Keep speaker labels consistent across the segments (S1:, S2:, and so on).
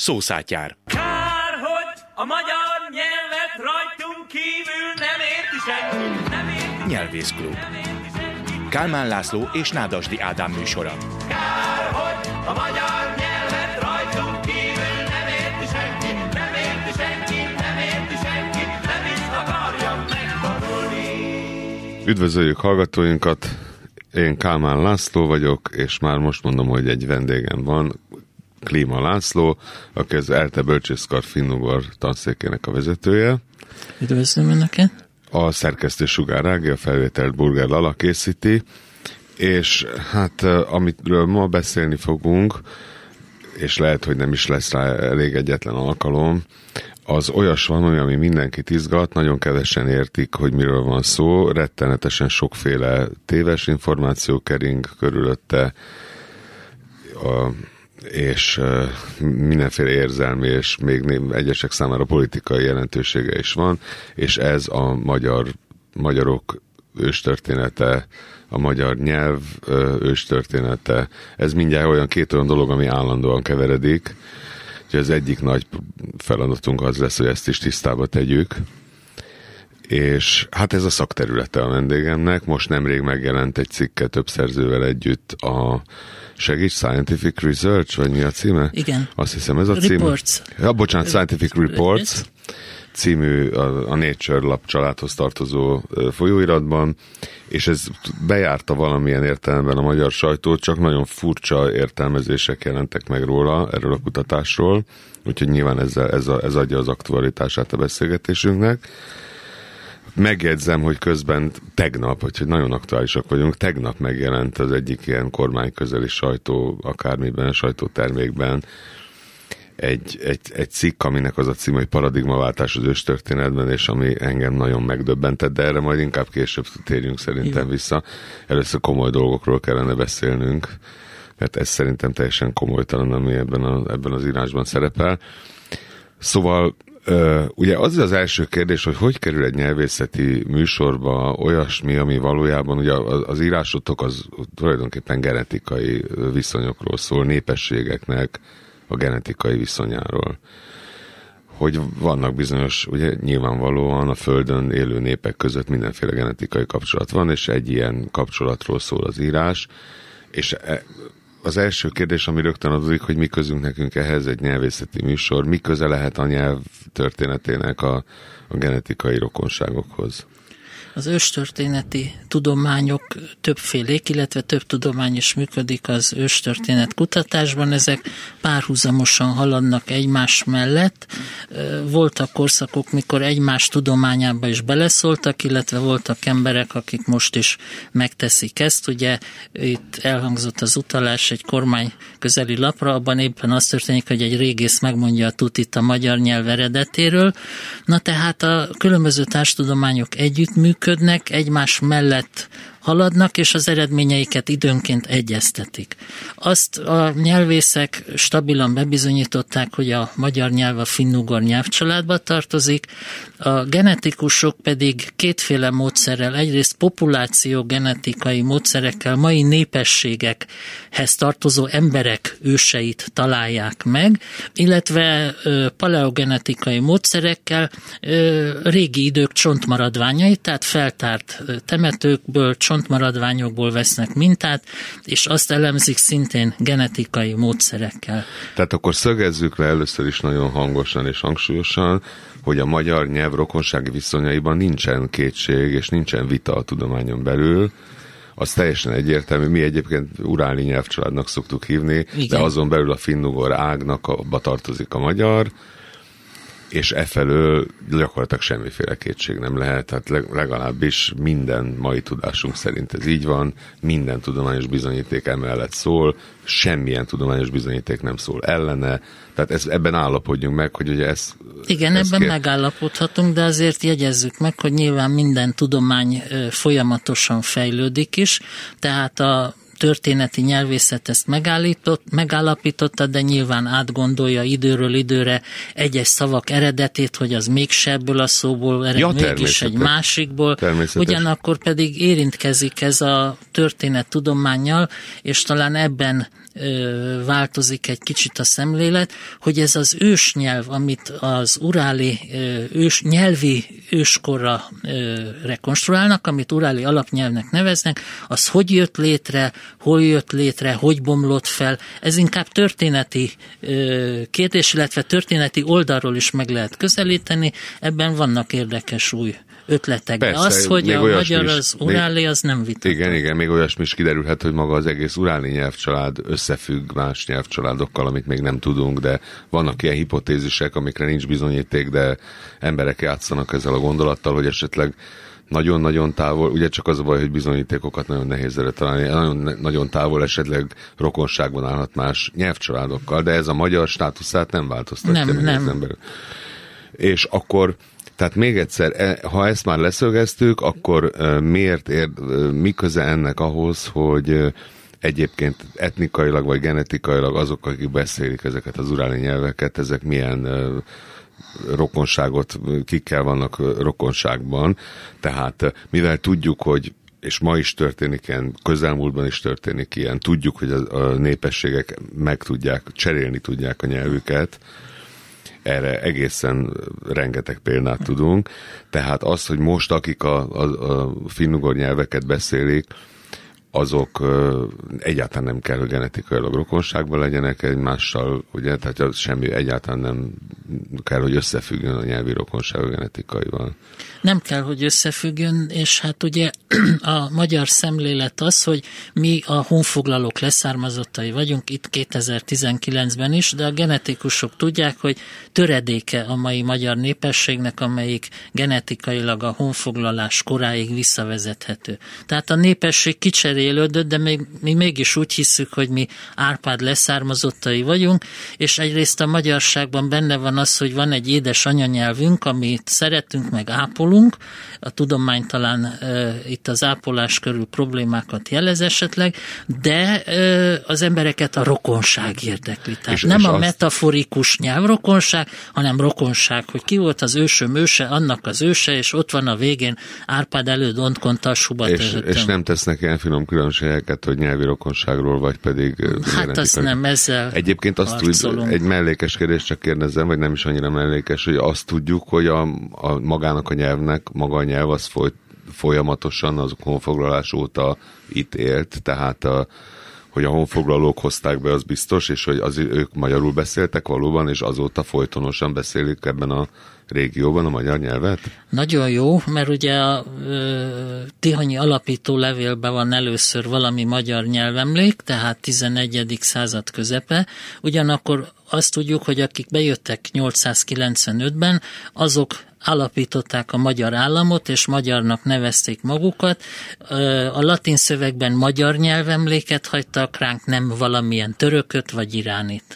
S1: Szószátyár.
S2: Kár, hogy a magyar nyelvet rajtunk kívül nem érti senki, nem érti.
S1: Nyelvészklub. Kálmán László és Nádasdy Ádám műsora.
S2: Kár, hogy a magyar nyelvet rajtunk kívül nem érti senki, nem érti senki, nem érti senki, nem is akarja megtanulni.
S3: Üdvözöljük hallgatóinkat, én Kálmán László vagyok, és már most mondom, hogy egy vendégem van, Klíma László, aki az ELTE Bölcsészkar finnugor tanszékének a vezetője.
S4: Üdvözlöm Önöket!
S3: A szerkesztő Sugár Ági, a felvételt Burger Lala készíti, és hát amiről ma beszélni fogunk, és lehet, hogy nem is lesz rá elég egyetlen alkalom, az olyas valami, ami mindenkit izgat, nagyon kevesen értik, hogy miről van szó, rettenetesen sokféle téves információ kering körülötte, és mindenféle érzelmi, és még egyesek számára politikai jelentősége is van, és ez a magyarok őstörténete, a magyar nyelv őstörténete, ez mindjárt olyan két olyan dolog, ami állandóan keveredik, úgyhogy az egyik nagy feladatunk az lesz, hogy ezt is tisztába tegyük, és hát ez a szakterülete a vendégemnek. Most nemrég megjelent egy cikke több szerzővel együtt a Scientific Research, vagy mi a címe?
S4: Igen.
S3: Azt hiszem ez a cím.
S4: Reports.
S3: Ja, bocsánat, Scientific Reports című a Nature lap családhoz tartozó folyóiratban, és ez bejárta valamilyen értelemben a magyar sajtót, csak nagyon furcsa értelmezések jelentek meg róla, erről a kutatásról, úgyhogy nyilván ez adja az aktualitását a beszélgetésünknek. Megjegyzem, hogy közben tegnap, hogy nagyon aktuálisak vagyunk, tegnap megjelent az egyik ilyen kormányközeli sajtó, akármiben, sajtótermékben egy cikk, aminek az a cím, hogy paradigmaváltás az őstörténetben, és ami engem nagyon megdöbbentett, de erre majd inkább később térjünk szerintem vissza. Először komoly dolgokról kellene beszélnünk, mert ez szerintem teljesen komolytalan, ami ebben az írásban szerepel. Szóval ugye az első kérdés, hogy kerül egy nyelvészeti műsorba olyasmi, ami valójában ugye az írásotok az tulajdonképpen genetikai viszonyokról szól, népességeknek a genetikai viszonyáról. Hogy vannak bizonyos, ugye nyilvánvalóan a Földön élő népek között mindenféle genetikai kapcsolat van, és egy ilyen kapcsolatról szól az írás, és az első kérdés, ami rögtön adódik, hogy mi közünk nekünk ehhez egy nyelvészeti műsor, mi köze lehet a nyelv történetének a genetikai rokonságokhoz?
S4: Az őstörténeti tudományok többfélék, illetve több tudomány is működik az őstörténet kutatásban. Ezek párhuzamosan haladnak egymás mellett. Voltak korszakok, mikor egymás tudományába is beleszóltak, illetve voltak emberek, akik most is megteszik ezt. Ugye itt elhangzott az utalás egy kormány közeli lapra, abban éppen az történik, hogy egy régész megmondja a tutit a magyar nyelv eredetéről. Na tehát a különböző társtudományok együttműködnek, egymás mellett haladnak, és az eredményeiket időnként egyeztetik. Azt a nyelvészek stabilan bebizonyították, hogy a magyar nyelv a finnugor nyelvcsaládba tartozik, a genetikusok pedig kétféle módszerrel, egyrészt populációgenetikai módszerekkel mai népességekhez tartozó emberek őseit találják meg, illetve paleogenetikai módszerekkel régi idők csontmaradványait, tehát feltárt temetőkből, csontmaradványokból vesznek mintát, és azt elemzik szintén genetikai módszerekkel.
S3: Tehát akkor szögezzük le először is nagyon hangosan és hangsúlyosan, hogy a magyar nyelv rokonsági viszonyaiban nincsen kétség, és nincsen vita a tudományon belül. Az teljesen egyértelmű, mi egyébként uráli nyelvcsaládnak szoktuk hívni, igen. De azon belül a finnugor ágnak abba tartozik a magyar, és efelől gyakorlatilag semmiféle kétség nem lehet, tehát legalábbis minden mai tudásunk szerint ez így van, minden tudományos bizonyíték emellett szól, semmilyen tudományos bizonyíték nem szól ellene, tehát ebben állapodjunk meg, hogy ugye ez...
S4: Igen, ebben megállapodhatunk, de azért jegyezzük meg, hogy nyilván minden tudomány folyamatosan fejlődik is, tehát a történeti nyelvészet ezt megállapította, de nyilván átgondolja időről időre egyes szavak eredetét, hogy az mégse ebből a szóból ered, mégis egy másikból. Ugyanakkor pedig érintkezik ez a történet tudománnyal, és talán ebben változik egy kicsit a szemlélet, hogy ez az ősnyelv, amit az uráli nyelvi őskorra rekonstruálnak, amit uráli alapnyelvnek neveznek, az hogy jött létre, hol jött létre, hogy bomlott fel. Ez inkább történeti kérdés, illetve történeti oldalról is meg lehet közelíteni. Ebben vannak érdekes új ötletek. De az, hogy a magyar az uráli, az nem vitatott.
S3: Igen, még olyasmi is kiderülhet, hogy maga az egész uráli nyelvcsalád összefügg más nyelvcsaládokkal, amit még nem tudunk, de vannak ilyen hipotézisek, amikre nincs bizonyíték, de emberek játszanak ezzel a gondolattal, hogy esetleg nagyon-nagyon távol, ugye csak az a baj, hogy bizonyítékokat nagyon nehéz erre találni, nagyon távol esetleg rokonságban állhat más nyelvcsaládokkal, de ez a magyar státuszát nem változtatja.
S4: Nem.
S3: És akkor tehát még egyszer, ha ezt már leszögeztük, akkor mi köze ennek ahhoz, hogy egyébként etnikailag vagy genetikailag azok, akik beszélik ezeket az uráli nyelveket, ezek milyen rokonságot, kikkel vannak rokonságban. Tehát mivel tudjuk, hogy és ma is történik ilyen, közelmúltban is történik ilyen, tudjuk, hogy a népességek cserélni tudják a nyelvüket, erre egészen rengeteg példát tudunk. Tehát az, hogy most akik a finnugor nyelveket beszélik, azok egyáltalán nem kell, hogy genetikailag rokonságban legyenek egymással, ugye, tehát semmi egyáltalán nem kell, hogy összefüggjön a nyelvi rokonság a genetikaival.
S4: Nem kell, hogy összefüggjön, és hát ugye a magyar szemlélet az, hogy mi a honfoglalók leszármazottai vagyunk, itt 2019-ben is, de a genetikusok tudják, hogy töredéke a mai magyar népességnek, amelyik genetikailag a honfoglalás koráig visszavezethető. Tehát a népesség kicserélődött, de mi mégis úgy hiszük, hogy mi Árpád leszármazottai vagyunk, és egyrészt a magyarságban benne van az, hogy van egy édes anyanyelvünk, amit szeretünk, meg ápolunk. A tudomány talán itt az ápolás körül problémákat jelez esetleg, de az embereket a rokonság érdekli. Tehát nem a metaforikus nyelvrokonság, hanem rokonság, hogy ki volt az ősöm őse, annak az őse, és ott van a végén Árpád elő Dontkontashuba tehetem.
S3: És nem tesznek ilyen finom különbségeket, hogy nyelvi rokonságról, vagy pedig...
S4: Hát azt nem, ezzel
S3: egyébként egy mellékes kérdést csak kérdezem, vagy nem is annyira mellékes, hogy azt tudjuk, hogy magának a nyelvnek, maga a nyelv az folyamatosan az honfoglalás óta itt élt, tehát hogy a honfoglalók hozták be, az biztos, és hogy ők magyarul beszéltek valóban, és azóta folytonosan beszélik ebben a régióban a magyar nyelvet? Nagyon
S4: jó, mert ugye a tihanyi alapító levélben van először valami magyar nyelvemlék, tehát 11. század közepe, ugyanakkor azt tudjuk, hogy akik bejöttek 895-ben, azok alapították a magyar államot, és magyarnak nevezték magukat. A latin szövegben magyar nyelvemléket hagytak ránk, nem valamilyen törököt vagy iránit.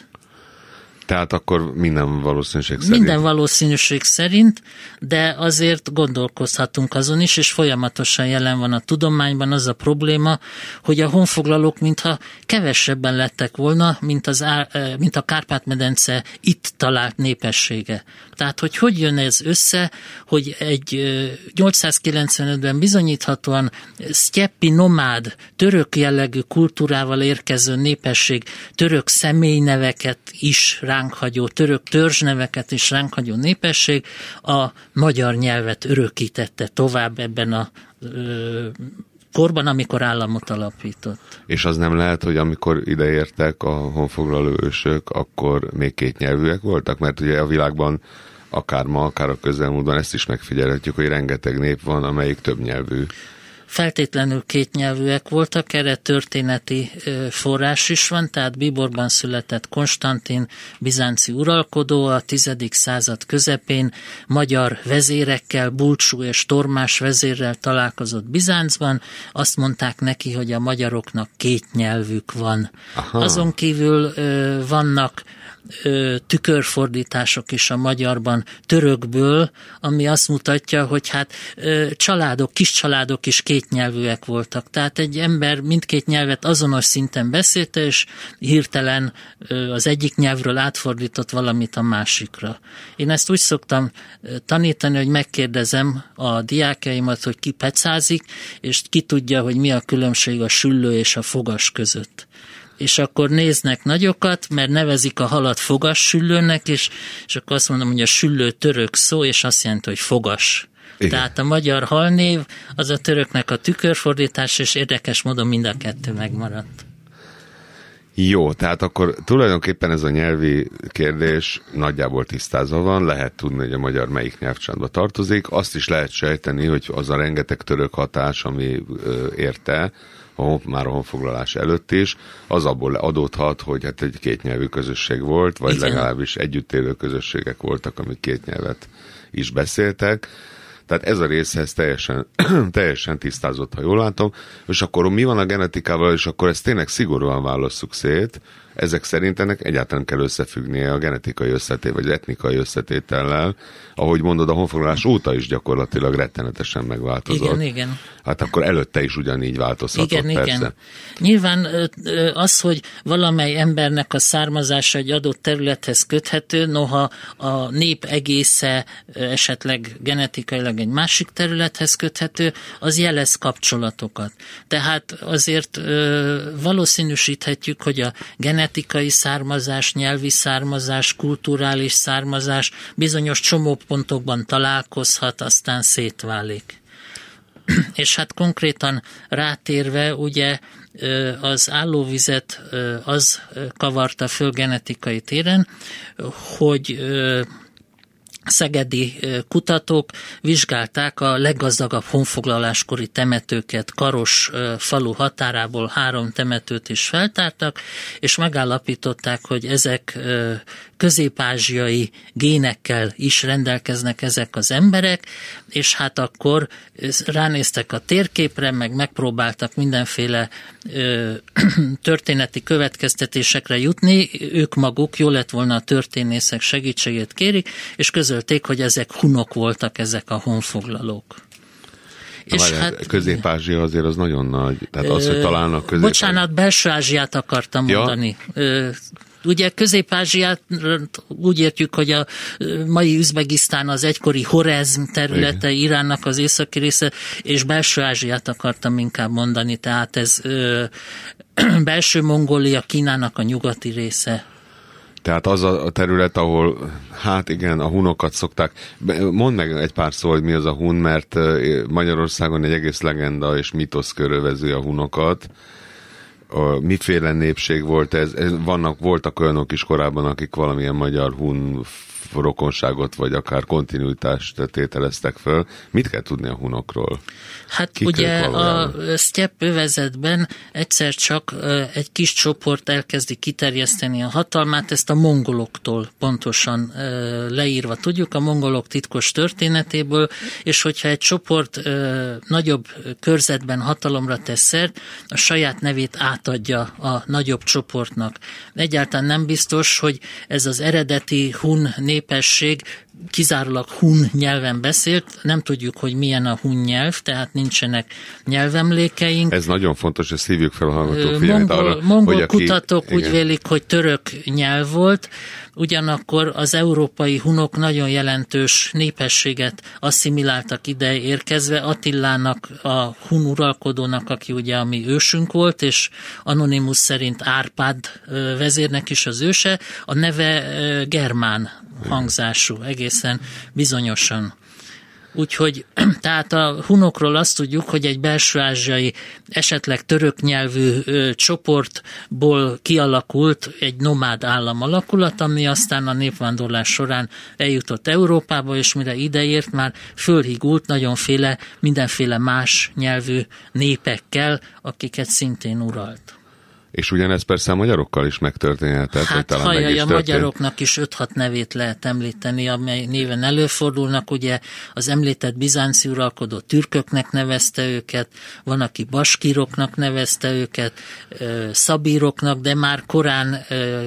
S3: Tehát akkor minden valószínűség szerint.
S4: Minden valószínűség szerint, de azért gondolkozhatunk azon is, és folyamatosan jelen van a tudományban az a probléma, hogy a honfoglalók mintha kevesebben lettek volna, mint a Kárpát-medence itt talált népessége. Tehát, hogy jön ez össze, hogy egy 895-ben bizonyíthatóan sztyeppi nomád, török jellegű kultúrával érkező népesség, török személyneveket is ránk hagyó, török törzsneveket is ránk hagyó népesség a magyar nyelvet örökítette tovább ebben a korban, amikor államot alapított.
S3: És az nem lehet, hogy amikor ideértek a honfoglaló ősök, akkor még kétnyelvűek voltak? Mert ugye a világban akár ma, akár a közelmúltban ezt is megfigyelhetjük, hogy rengeteg nép van, amelyik többnyelvű.
S4: Feltétlenül kétnyelvűek voltak, erre történeti forrás is van, tehát Bíborban született Konstantin bizánci uralkodó a 10. század közepén magyar vezérekkel, Bulcsú és Tormás vezérrel találkozott Bizáncban, azt mondták neki, hogy a magyaroknak két nyelvük van. Aha. Azon kívül vannak tükörfordítások is a magyarban törökből, ami azt mutatja, hogy hát kis családok is kétnyelvűek voltak. Tehát egy ember mindkét nyelvet azonos szinten beszélte, és hirtelen az egyik nyelvről átfordított valamit a másikra. Én ezt úgy szoktam tanítani, hogy megkérdezem a diákjaimat, hogy ki pecázik, és ki tudja, hogy mi a különbség a süllő és a fogas között. és akkor néznek nagyokat, mert nevezik a halat fogassüllőnek, és akkor azt mondom, hogy a süllő török szó, és azt jelenti, hogy fogas. Igen. Tehát a magyar halnév az a töröknek a tükörfordítás, és érdekes módon mind a kettő megmaradt.
S3: Jó, tehát akkor tulajdonképpen ez a nyelvi kérdés nagyjából tisztázva van, lehet tudni, hogy a magyar melyik nyelvcsoportba tartozik, azt is lehet sejteni, hogy az a rengeteg török hatás, ami érte, már a honfoglalás előtt is, az abból adódhat, hogy hát egy kétnyelvű közösség volt, vagy igen, legalábbis együtt élő közösségek voltak, amik két nyelvet is beszéltek. Tehát ez a részhez teljesen tisztázott, ha jól látom. És akkor mi van a genetikával, és akkor ezt tényleg szigorúan válasszuk szét. Ezek szerint ennek egyáltalán kell összefüggnie a genetikai vagy az etnikai összetétellel. Ahogy mondod, a honfoglalás óta is gyakorlatilag rettenetesen megváltozott.
S4: Igen.
S3: Hát akkor előtte is ugyanígy változhatott, persze. Igen.
S4: Nyilván az, hogy valamely embernek a származása egy adott területhez köthető, noha a nép egésze esetleg genetikailag egy másik területhez köthető, az jelez kapcsolatokat. Tehát azért valószínűsíthetjük, hogy a genetikai származás, nyelvi származás, kulturális származás bizonyos csomópontokban találkozhat, aztán szétválik. És hát konkrétan rátérve, ugye az állóvizet az kavarta föl genetikai téren, hogy szegedi kutatók vizsgálták a leggazdagabb honfoglaláskori temetőket, Karos falu határából 3 temetőt is feltártak, és megállapították, hogy ezek közép-ázsiai génekkel is rendelkeznek ezek az emberek, és hát akkor ránéztek a térképre, meg megpróbáltak mindenféle történeti következtetésekre jutni, ők maguk, jó lett volna a történészek segítségét kérik, és közölték, hogy ezek hunok voltak, ezek a honfoglalók.
S3: És hát, Közép-Ázsia azért az nagyon nagy. Tehát az, hogy találnak
S4: Bocsánat, Belső-Ázsiát akartam mondani. Ugye Közép-Ázsiát úgy értjük, hogy a mai Üzbegisztán az egykori Horezm területe, Iránnak az északi része, és Belső-Ázsiát akartam inkább mondani, tehát ez Belső Mongólia, Kínának a nyugati része.
S3: Tehát az a terület, ahol, hát igen, a hunokat szokták. Mondd meg egy pár szó, hogy mi az a hun, mert Magyarországon egy egész legenda és mitosz körülvezi a hunokat. Miféle népség volt ez? Voltak olyanok is korábban, akik valamilyen magyar-hun rokonságot, vagy akár kontinuitást tételeztek föl. Mit kell tudni a hunokról?
S4: Hát ugye a sztyepp övezetben egyszer csak egy kis csoport elkezdi kiterjeszteni a hatalmát, ezt a mongoloktól pontosan leírva tudjuk, a mongolok titkos történetéből, és hogyha egy csoport nagyobb körzetben hatalomra tesz szert, a saját nevét átadja a nagyobb csoportnak. Egyáltalán nem biztos, hogy ez az eredeti hun népesség kizárólag hun nyelven beszélt, nem tudjuk, hogy milyen a hun nyelv, tehát nincsenek nyelvemlékeink.
S3: Ez nagyon fontos, hogy szívjuk fel a hallgatók figyelmét arra,
S4: mongol kutatók úgy vélik, hogy török nyelv volt, ugyanakkor az európai hunok nagyon jelentős népességet asszimiláltak ide érkezve, Attilának, a hun uralkodónak, aki ugye a mi ősünk volt, és Anonymus szerint Árpád vezérnek is az őse, a neve germán hangzású, egészen bizonyosan. Úgyhogy tehát a hunokról azt tudjuk, hogy egy belső-ázsiai, esetleg török nyelvű csoportból kialakult egy nomád állam alakulat, ami aztán a népvándorlás során eljutott Európába, és mire ideért már fölhigult mindenféle más nyelvű népekkel, akiket szintén uralt.
S3: És ugyanez persze a magyarokkal is megtörténhetett.
S4: Hát a magyaroknak is 5-6 nevét lehet említeni, amely néven előfordulnak. Ugye az említett bizánci uralkodó türköknek nevezte őket, van, aki baskíroknak nevezte őket, szabíroknak, de már korán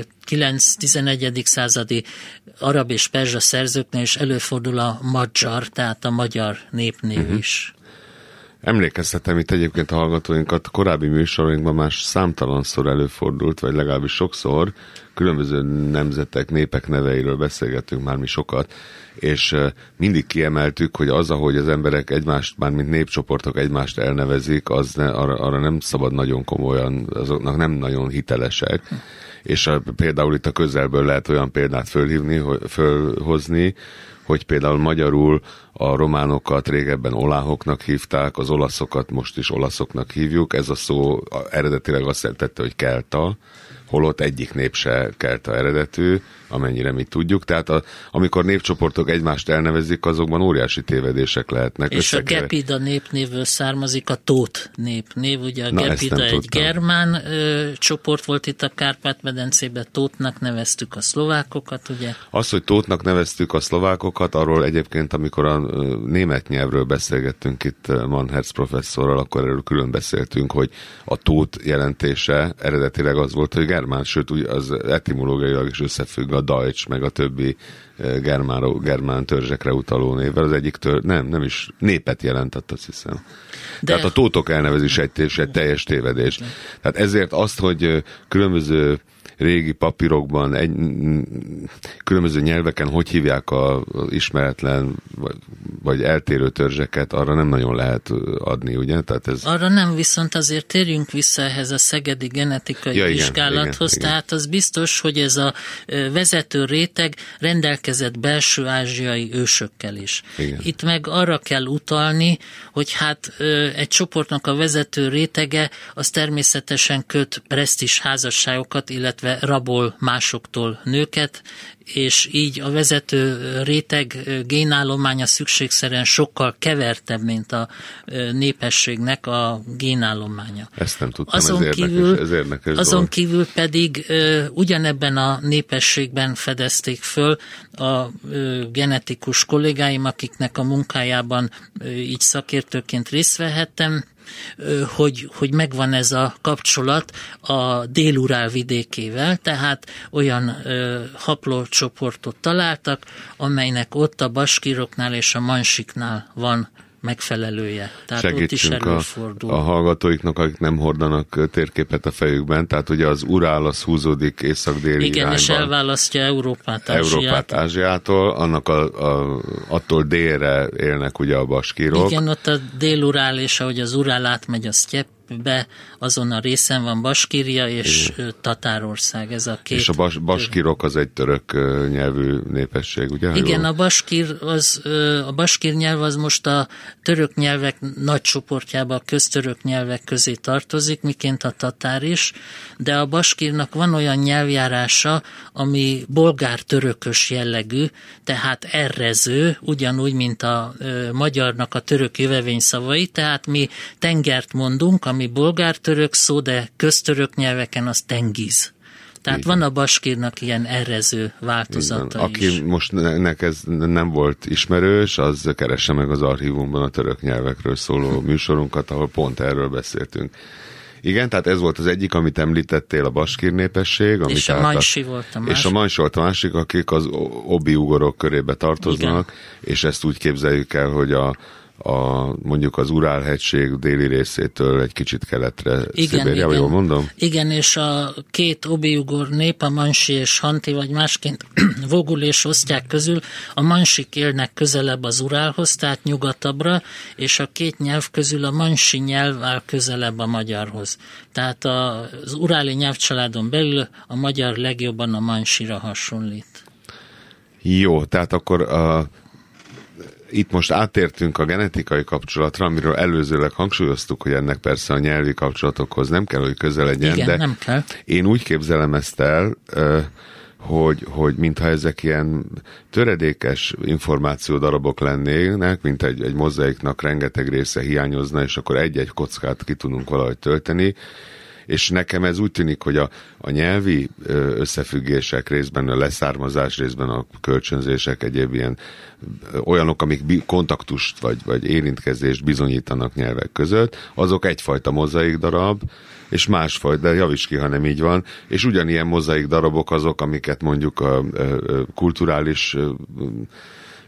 S4: 9-11. Századi arab és perzsa szerzőknél is előfordul a madzsar, tehát a magyar népnév is.
S3: Emlékeztetem itt egyébként a hallgatóinkat, korábbi műsorainkban már számtalanszor előfordult, vagy legalábbis sokszor, különböző nemzetek, népek neveiről beszélgettünk már mi sokat, és mindig kiemeltük, hogy az, ahogy az emberek egymást, mármint népcsoportok egymást elnevezik, arra nem szabad nagyon komolyan, azoknak nem nagyon hitelesek. És például itt a közelből lehet olyan példát fölhozni, hogy például magyarul a románokat régebben oláhoknak hívták, az olaszokat most is olaszoknak hívjuk. Ez a szó eredetileg azt jelentette, hogy kelta, holott egyik nép se kelta eredetű, amennyire mi tudjuk. Tehát amikor népcsoportok egymást elnevezik, azokban óriási tévedések lehetnek.
S4: És a Gepida népnévből származik a Tóth népnév. Ugye a Gepida egy germán csoport volt itt a Kárpát-medencében, Tóthnak neveztük a szlovákokat, ugye?
S3: Az, hogy Tóthnak neveztük a szlovákokat, arról egyébként, amikor a német nyelvről beszélgettünk itt Manherz professzorral, akkor erről külön beszéltünk, hogy a Tóth jelentése eredetileg az volt, hogy germán, sőt az etimológiailag is összefügg a Deutsch, meg a többi germán törzsekre utaló névvel. Az egyik nem is népet jelentett, azt hiszem. Tehát a tótok elnevezés egy teljes tévedés. Tehát ezért azt, hogy különböző régi papírokban, különböző nyelveken hogy hívják az ismeretlen vagy eltérő törzseket, arra nem nagyon lehet adni, ugye? Tehát ez...
S4: Arra nem, viszont azért térjünk vissza ehhez a szegedi genetikai vizsgálathoz, igen. Tehát az biztos, hogy ez a vezető réteg rendelkezett belső ázsiai ősökkel is. Igen. Itt meg arra kell utalni, hogy hát egy csoportnak a vezető rétege az természetesen köt presztízs házasságokat, illetve rabol másoktól nőket, és így a vezető réteg génállománya szükségszerűen sokkal kevertebb, mint a népességnek a génállománya.
S3: Ezt nem tudtam, ez érdekes.
S4: Azon kívül pedig ugyanebben a népességben fedezték föl a genetikus kollégáim, akiknek a munkájában így szakértőként részt vehettem, hogy megvan ez a kapcsolat a Dél-Urál vidékével, tehát olyan haplócsoportot találtak, amelynek ott a baskíroknál és a mansiknál van megfelelője. Tehát ott is előfordul.
S3: A hallgatóiknak, akik nem hordanak térképet a fejükben, tehát ugye az Urál az húzódik észak-déli
S4: igen, irányban. És elválasztja Európát
S3: Ázsiától, annak attól délre élnek ugye a baskírok.
S4: Igen, ott a Dél-Urál, és ahogy az Urál átmegy a sztyeppbe, azon a részen van Baskíria és Tatárország. Ez a két. És
S3: a baskírok az egy török nyelvű népesség, ugye?
S4: Igen, a baskír nyelv az most a török nyelvek nagy csoportjába, a köztörök nyelvek közé tartozik, miként a tatár is, de a baskírnak van olyan nyelvjárása, ami bolgár-törökös jellegű, tehát errező, ugyanúgy, mint a magyarnak a török jövevényszavai, tehát mi tengert mondunk, ami bolgár-török szó, de köztörök nyelveken az tengiz. Tehát igen. Van a baskírnak ilyen errező változata igen.
S3: Aki is. Most ez nem volt ismerős, az keresse meg az archívumban a török nyelvekről szóló műsorunkat, ahol pont erről beszéltünk. Igen, tehát ez volt az egyik, amit említettél, a baskír népesség.
S4: És a mansi volt a másik.
S3: És a mansi volt a másik, akik az obi-ugorok körébe tartoznak, igen. És ezt úgy képzeljük el, hogy mondjuk az Urál-hegység déli részétől egy kicsit keletre Szibériába, jól mondom?
S4: Igen, és a két obi-ugor nép, a mansi és hanti, vagy másként vogul és osztyák közül, a mansik élnek közelebb az Urálhoz, tehát nyugatabbra, és a két nyelv közül a mansi nyelv áll közelebb a magyarhoz. Tehát az uráli nyelvcsaládon belül a magyar legjobban a mansira hasonlít.
S3: Jó, tehát akkor itt most átértünk a genetikai kapcsolatra, amiről előzőleg hangsúlyoztuk, hogy ennek persze a nyelvi kapcsolatokhoz nem kell, hogy közel legyen,
S4: igen,
S3: de
S4: nem kell.
S3: Én úgy képzelem ezt el, hogy mintha ezek ilyen töredékes információdarabok lennének, mint egy mozaiknak rengeteg része hiányozna, és akkor egy-egy kockát ki tudunk valahogy tölteni, és nekem ez úgy tűnik, hogy a nyelvi összefüggések részben, a leszármazás részben, a kölcsönzések, egyéb ilyen olyanok, amik kontaktust vagy érintkezést bizonyítanak nyelvek között, azok egyfajta mozaik darab, és másfajta, de javíts ki, ha nem így van, és ugyanilyen mozaik darabok azok, amiket mondjuk a kulturális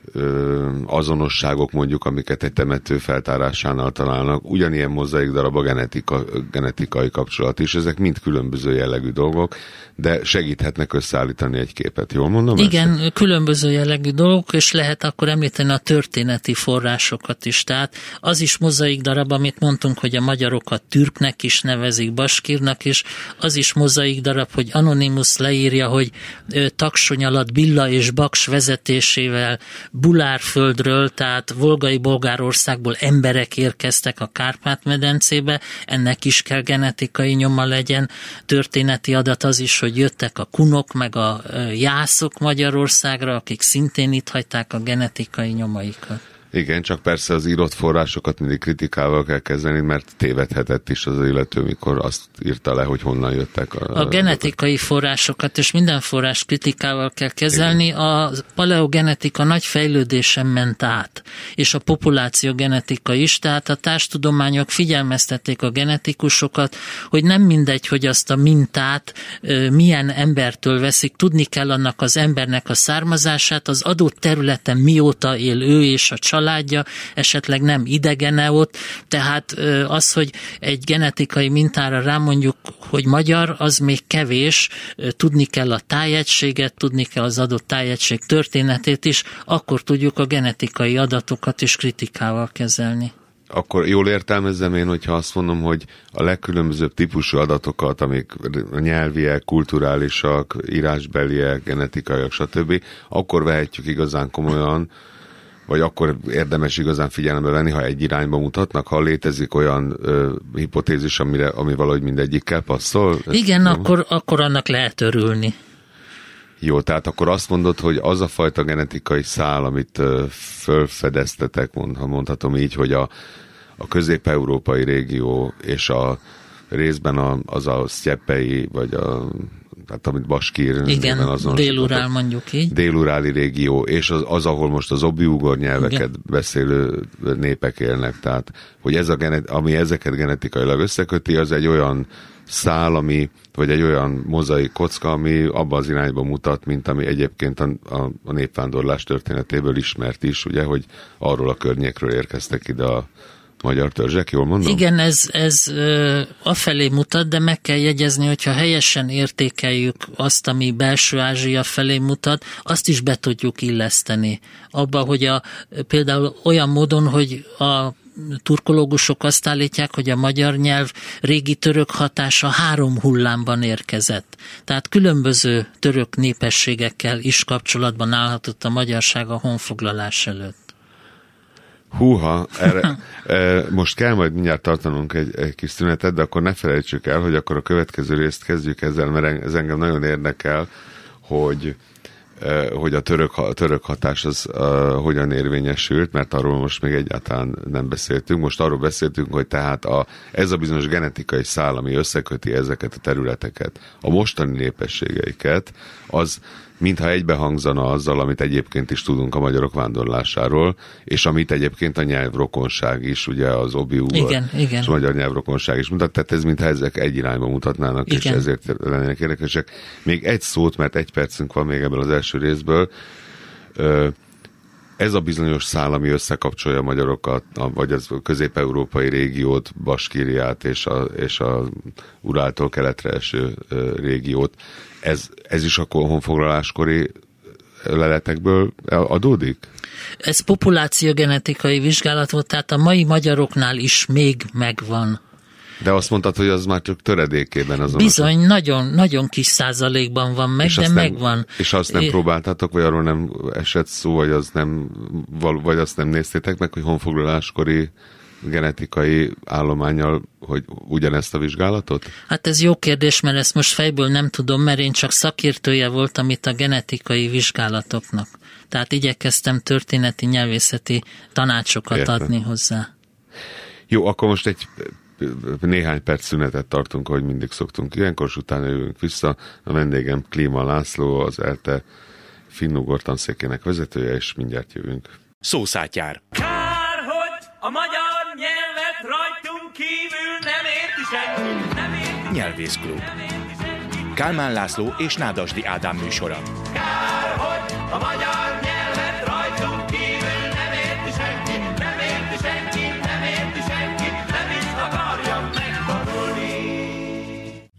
S3: azonosságok mondjuk, amiket egy temető feltárásánál találnak, ugyanilyen mozaik darab a genetikai kapcsolat is, ezek mind különböző jellegű dolgok, de segíthetnek összeállítani egy képet, jól mondom?
S4: Igen, ezt? Különböző jellegű dolgok, és lehet akkor említeni a történeti forrásokat is, tehát az is mozaik darab, amit mondtunk, hogy a magyarokat türknek is nevezik, baskírnak is, az is mozaik darab, hogy Anonymous leírja, hogy Taksony alatt Billa és Baks vezetésével Bulárföldről, tehát Volgai Bolgárországból emberek érkeztek a Kárpát-medencébe, ennek is kell genetikai nyoma legyen. Történeti adat az is, hogy jöttek a kunok, meg a jászok Magyarországra, akik szintén itt hagyták a genetikai nyomaikat.
S3: Igen, csak persze az írott forrásokat mindig kritikával kell kezelni, mert tévedhetett is az illető, mikor azt írta le, hogy honnan jöttek.
S4: A genetikai forrásokat és minden forrás kritikával kell kezelni. Igen. A paleogenetika nagy fejlődésen ment át, és a populációgenetika is, tehát a társtudományok figyelmeztették a genetikusokat, hogy nem mindegy, hogy azt a mintát milyen embertől veszik, tudni kell annak az embernek a származását, az adott területen mióta él ő és a családja, esetleg nem idegene ott, tehát az, hogy egy genetikai mintára rámondjuk, hogy magyar, az még kevés, tudni kell a tájegységet, tudni kell az adott tájegység történetét is, akkor tudjuk a genetikai adatokat is kritikával kezelni.
S3: Akkor jól értelmezzem én, hogyha azt mondom, hogy a legkülönbözőbb típusú adatokat, amik nyelviek, kulturálisak, írásbeliek, genetikaiak, stb., akkor vehetjük igazán komolyan, vagy akkor érdemes igazán figyelembe venni, ha egy irányba mutatnak, ha létezik olyan hipotézis, ami valahogy mindegyikkel passzol?
S4: Igen, akkor annak lehet örülni.
S3: Jó, tehát akkor azt mondod, hogy az a fajta genetikai szál, amit fölfedeztetek, ha mondhatom így, hogy a közép-európai régió és a részben az a sztyeppei, vagy tehát amit baskír.
S4: Igen, délurál mondjuk így.
S3: Déluráli régió, és az ahol most az obi-ugor nyelveket igen. beszélő népek élnek. Tehát, hogy ami ezeket genetikailag összeköti, az egy olyan szál, vagy egy olyan mozaik kocka, ami abban az irányba mutat, mint ami egyébként a népvándorlás történetéből ismert is, ugye, hogy arról a környékről érkeztek ide a magyar törzsek, jól mondom?
S4: Igen, ez afelé mutat, de meg kell jegyezni, hogyha helyesen értékeljük azt, ami belső Ázsia felé mutat, azt is be tudjuk illeszteni. Abba, hogy például olyan módon, hogy a turkológusok azt állítják, hogy a magyar nyelv régi török hatása 3 hullámban érkezett. Tehát különböző török népességekkel is kapcsolatban állhatott a magyarság a honfoglalás előtt.
S3: Húha, most kell majd mindjárt tartanunk egy kis szünetet, de akkor ne felejtsük el, hogy akkor a következő részt kezdjük ezzel, mert ez engem nagyon érdekel, hogy a török hatás az hogyan érvényesült, mert arról most még egyáltalán nem beszéltünk. Most arról beszéltünk, hogy tehát ez a bizonyos genetikai szál, ami összeköti ezeket a területeket, a mostani népességeiket, az mintha egybehangzana azzal, amit egyébként is tudunk a magyarok vándorlásáról, és amit egyébként a nyelvrokonság is, ugye az obi-ugor és a magyar nyelvrokonság is mutat, tehát ez mintha ezek egy irányba mutatnának, igen. És ezért lennének érdekesek. Még egy szót, mert 1 percünk van még ebből az első részből. Ez a bizonyos szál, ami összekapcsolja a magyarokat, vagy az közép-európai régiót, Baskíriát és a Uráltól keletre eső régiót, ez is a honfoglaláskori leletekből adódik? Ez
S4: populációgenetikai vizsgálat volt, tehát a mai magyaroknál is még megvan.
S3: De azt mondtad, hogy az már csak töredékében azon.
S4: Bizony, nagyon, nagyon kis százalékban van meg, de megvan.
S3: És azt nem próbáltátok, vagy arról nem esett szó, vagy azt nem néztétek meg, hogy honfoglaláskori genetikai állománnyal, hogy ugyanezt a vizsgálatot? Hát
S4: ez jó kérdés, mert ezt most fejből nem tudom, mert én csak szakértője voltam itt a genetikai vizsgálatoknak. Tehát igyekeztem történeti, nyelvészeti tanácsokat adni hozzá. Jó, akkor most egy néhány perc szünetet tartunk, ahogy mindig szoktunk. Ilyenkor utána jövünk vissza. A vendégem Klíma László, az ELTE finnugor tanszékének vezetője, és mindjárt jövünk.
S1: Szószátjár.
S2: Kár, hogy a magyar nyelvet rajtunk kívül nem érti senki.
S1: Nyelvészklub. Kálmán László és Nádasdy Ádám műsora.
S2: Kár, hogy a magyar nyelvet rajtunk kívül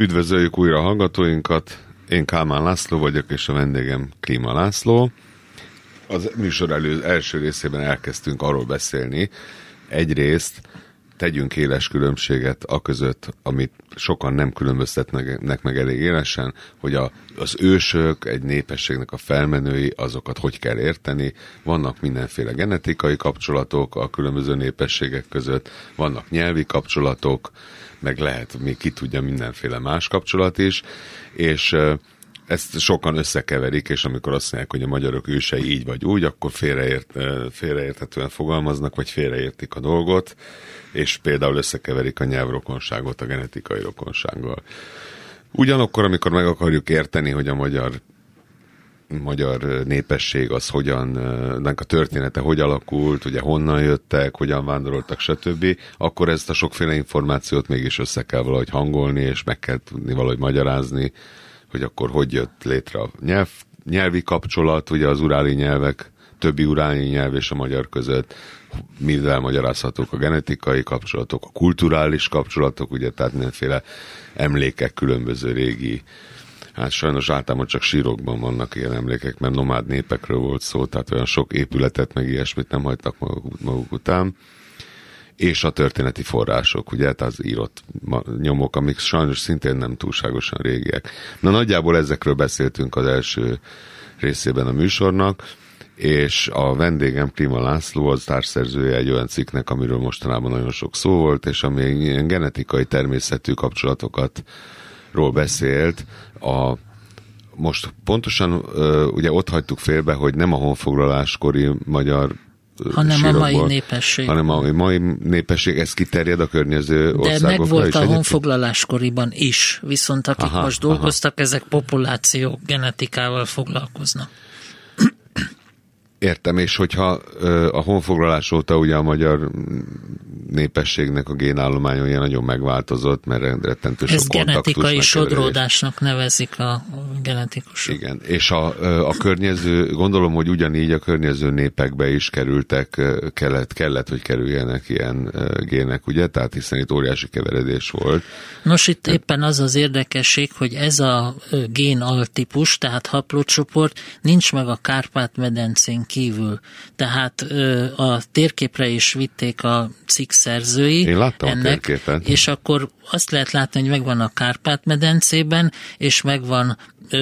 S3: Üdvözöljük újra a hallgatóinkat, én Kálmán László vagyok, és a vendégem Klíma László. Az műsor első részében elkezdtünk arról beszélni, egyrészt tegyünk éles különbséget aközött, amit sokan nem különböztetnek meg elég élesen, hogy az ősök, egy népességnek a felmenői, azokat hogy kell érteni. Vannak mindenféle genetikai kapcsolatok a különböző népességek között, vannak nyelvi kapcsolatok, meg lehet, még ki tudja, mindenféle más kapcsolat is, és ezt sokan összekeverik, és amikor azt mondják, hogy a magyarok ősei így vagy úgy, akkor félreérthetően fogalmaznak, vagy félreértik a dolgot, és például összekeverik a nyelvrokonságot a genetikai rokonsággal. Ugyanakkor, amikor meg akarjuk érteni, hogy a magyar népesség az hogyan, a története hogy alakult, ugye honnan jöttek, hogyan vándoroltak, stb., akkor ezt a sokféle információt mégis össze kell valahogy hangolni, és meg kell tudni valahogy magyarázni, hogy akkor hogy jött létre a nyelvi kapcsolat, ugye az uráli nyelvek, többi uráli nyelv és a magyar között, mivel magyarázhatók a genetikai kapcsolatok, a kulturális kapcsolatok, ugye, tehát mindenféle emlékek, különböző régi, hát sajnos általában csak sírokban vannak ilyen emlékek, mert nomád népekről volt szó, tehát olyan sok épületet, meg ilyesmit nem hagytak maguk után, és a történeti források, ugye, tehát az írott nyomok, amik sajnos szintén nem túlságosan régiek. Na, nagyjából ezekről beszéltünk az első részében a műsornak, és a vendégem Klíma László, az társszerzője egy olyan cikknek, amiről mostanában nagyon sok szó volt, és ami ilyen genetikai természetű kapcsolatokról beszélt. Most pontosan ugye ott hagytuk félbe, hogy nem a honfoglaláskori magyar
S4: hanem a mai népesség.
S3: Hanem a mai népesség, ez kiterjed a környező országokra.
S4: De megvolt a honfoglaláskoriban is, viszont akik most dolgoztak, ezek populáció genetikával foglalkoznak.
S3: Értem, és hogyha a honfoglalás óta ugye a magyar népességnek a génállományoja nagyon megváltozott, mert rettentő sok kontaktus.
S4: Ez genetikai sodródásnak nevezik a genetikusok.
S3: Igen, és a környező, gondolom, hogy ugyanígy a környező népekbe is kellett, hogy kerüljenek ilyen gének, ugye? Tehát hiszen itt óriási keveredés volt.
S4: Nos, itt éppen az az érdekesség, hogy ez a gén altípus, tehát haplócsoport nincs meg a Kárpát-medencén kívül. Tehát a térképre is vitték a cikk szerzői.
S3: Én láttam
S4: ennek,
S3: a térképen.
S4: És akkor azt lehet látni, hogy megvan a Kárpát-medencében, és megvan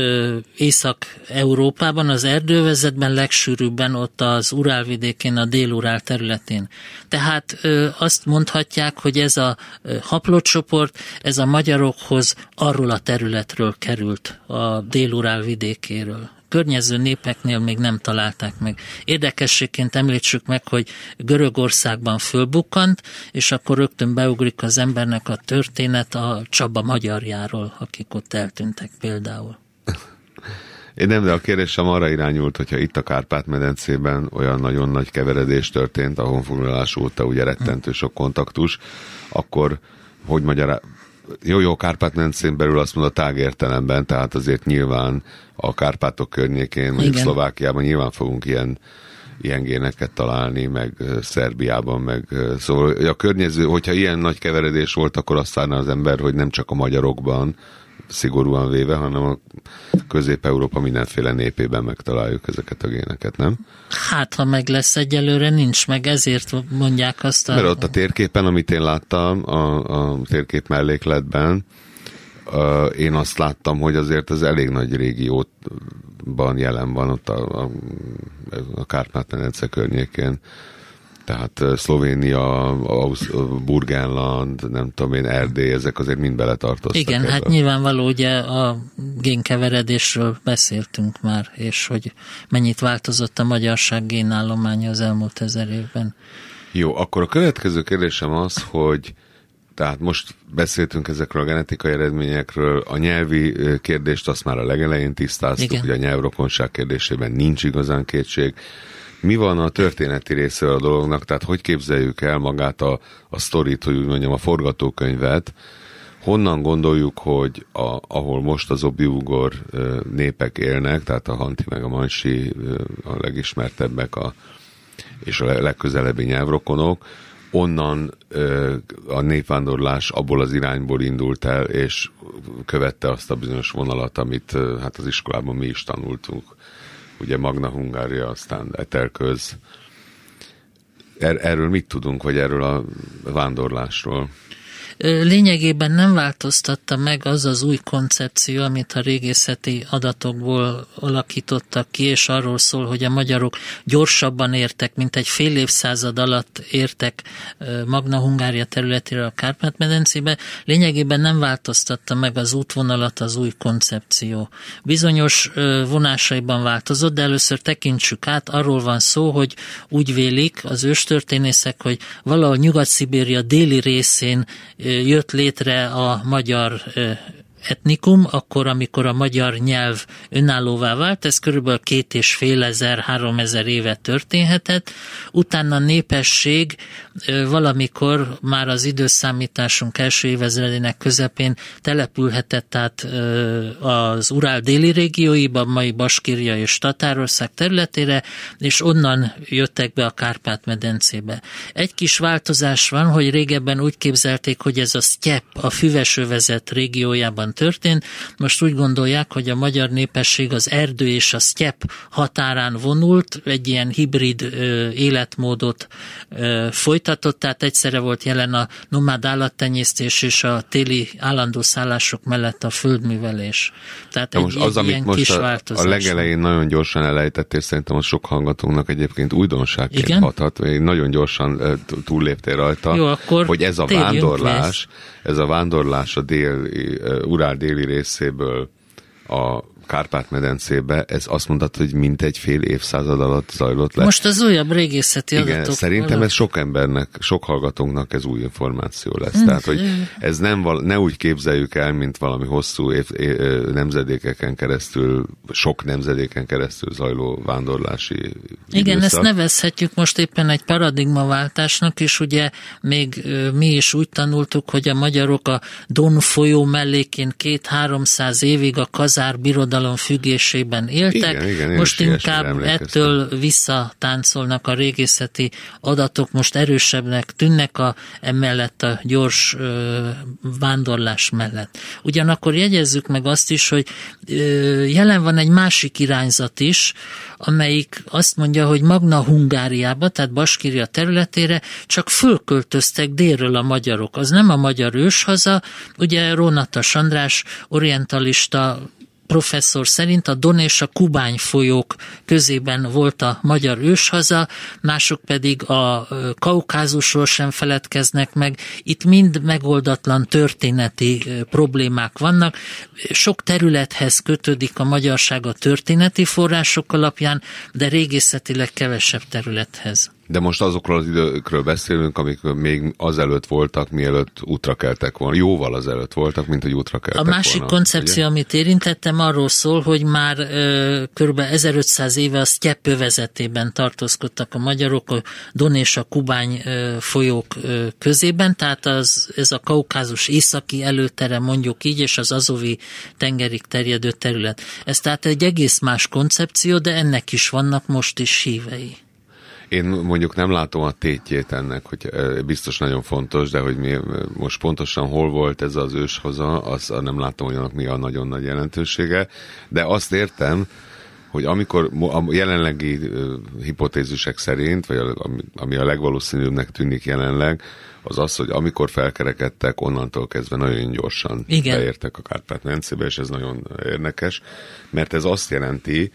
S4: Észak-Európában, az erdővezetben, legsűrűbben ott az Urálvidékén, a Dél-Urál területén. Tehát azt mondhatják, hogy ez a haplócsoport, ez a magyarokhoz arról a területről került, a Dél-Urál vidékéről. Környező népeknél még nem találták meg. Érdekességként említsük meg, hogy Görögországban fölbukkant, és akkor rögtön beugrik az embernek a történet a Csaba magyarjáról, akik ott eltűntek például.
S3: Én nem, de a kérdésem arra irányult, hogyha itt a Kárpát-medencében olyan nagyon nagy keveredés történt a honfoglalás óta, ugye rettentő sok kontaktus, akkor hogy jó, Kárpát-medencén belül azt mondod a tágértelemben, tehát azért nyilván a Kárpátok környékén, mondjuk Szlovákiában nyilván fogunk ilyen géneket találni, meg Szerbiában, meg szóval a környező, hogyha ilyen nagy keveredés volt, akkor azt várna az ember, hogy nem csak a magyarokban szigorúan véve, hanem a Közép-Európa mindenféle népében megtaláljuk ezeket a géneket, nem?
S4: Hát, ha meg lesz, egyelőre nincs meg, ezért mondják azt
S3: Mert ott a térképen, amit én láttam, a térkép mellékletben, én azt láttam, hogy azért az elég nagy régióban jelen van ott a Kárpát-medence környékén. Tehát Szlovénia, Burgenland, nem tudom én, Erdély, ezek azért mind beletartoztak.
S4: Igen, hát nyilvánvaló, ugye a génkeveredésről beszéltünk már, és hogy mennyit változott a magyarság génállománya az elmúlt 1000 évben.
S3: Jó, akkor a következő kérdésem az, hogy tehát most beszéltünk ezekről a genetikai eredményekről, a nyelvi kérdést azt már a legelején tisztáztuk, hogy a nyelvrokonság kérdésében nincs igazán kétség. Mi van a történeti része a dolognak, tehát hogy képzeljük el magát a sztorit, hogy úgy mondjam, a forgatókönyvet, honnan gondoljuk, hogy ahol most az obi-ugor népek élnek, tehát a hanti meg a mansi a legismertebbek és a legközelebbi nyelvrokonok, onnan a népvándorlás abból az irányból indult el, és követte azt a bizonyos vonalat, amit hát az iskolában mi is tanultunk. Ugye Magna Hungária, aztán Etelköz. Erről mit tudunk, vagy erről a vándorlásról?
S4: Lényegében nem változtatta meg az az új koncepció, amit a régészeti adatokból alakítottak ki, és arról szól, hogy a magyarok gyorsabban értek, mint egy fél évszázad alatt értek Magna Hungária területére a Kárpát-medencébe. Lényegében nem változtatta meg az útvonalat az új koncepció. Bizonyos vonásaiban változott, de először tekintsük át. Arról van szó, hogy úgy vélik az őstörténészek, hogy valahol Nyugat-Szibéria déli részén jött létre a magyar etnikum, akkor, amikor a magyar nyelv önállóvá vált, ez körülbelül 2500-3000 éve történhetett. Utána a népesség valamikor már az időszámításunk első évezredének közepén települhetett át az Urál déli régióiba, mai Baskíria és Tatárország területére, és onnan jöttek be a Kárpát-medencébe. Egy kis változás van, hogy régebben úgy képzelték, hogy ez a sztyepp a füvesövezet régiójában történt. Most úgy gondolják, hogy a magyar népesség az erdő és a sztyepp határán vonult, egy ilyen hibrid életmódot folytatott, tehát egyszerre volt jelen a nomád állattenyésztés és a téli állandó szállások mellett a földművelés. Tehát
S3: most az, amit most a legelején nagyon gyorsan elejtett, és szerintem az sok hallgatónknak egyébként újdonságként hathat, nagyon gyorsan túlléptél rajta,
S4: jó, akkor
S3: hogy ez a vándorlás a Urál déli részéből a Kárpát-medencébe, ez azt mondtad, hogy mintegy fél évszázad alatt zajlott le.
S4: Most az újabb régészeti adatok.
S3: Igen, szerintem ez sok embernek, sok hallgatónknak ez új információ lesz. Tehát, hogy ez ne úgy képzeljük el, mint valami hosszú nemzedékeken keresztül, sok nemzedéken keresztül zajló vándorlási
S4: igen,
S3: időszak.
S4: Ezt nevezhetjük most éppen egy paradigmaváltásnak, és ugye még mi is úgy tanultuk, hogy a magyarok a Don folyó mellékén 200-300 évig a kazár birodalom függésében éltek.
S3: Igen,
S4: most inkább ettől visszatáncolnak a régészeti adatok, most erősebbnek tűnnek emellett a gyors vándorlás mellett. Ugyanakkor jegyezzük meg azt is, hogy jelen van egy másik irányzat is, amelyik azt mondja, hogy Magna Hungáriába, tehát Baskíria területére csak fölköltöztek délről a magyarok. Az nem a magyar őshaza, ugye Rónatas András orientalista professzor szerint a Don és a Kubány folyók közében volt a magyar őshaza, mások pedig a Kaukázusról sem feledkeznek meg. Itt mind megoldatlan történeti problémák vannak. Sok területhez kötődik a magyarság a történeti források alapján, de régészetileg kevesebb területhez.
S3: De most azokról az időkről beszélünk, amik még azelőtt voltak, mielőtt útra keltek volna. Jóval azelőtt voltak, mint hogy útra keltek volna.
S4: A másik koncepció, ugye? Amit érintettem, arról szól, hogy már kb. 1500 éve a sztyepp övezetében tartózkodtak a magyarok, a Don és a Kubány folyók közében, tehát ez a Kaukázus északi előtere, mondjuk így, és az Azovi tengerig terjedő terület. Ez tehát egy egész más koncepció, de ennek is vannak most is hívei.
S3: Én mondjuk nem látom a tétjét ennek, hogy biztos nagyon fontos, de hogy most pontosan hol volt ez az őshaza, azt nem látom, hogy annak mi a nagyon nagy jelentősége, de azt értem, hogy amikor a jelenlegi hipotézisek szerint, vagy ami a legvalószínűbbnek tűnik jelenleg, az, hogy amikor felkerekedtek, onnantól kezdve nagyon gyorsan beértek a Kárpát-medencébe, és ez nagyon érdekes, mert ez azt jelenti,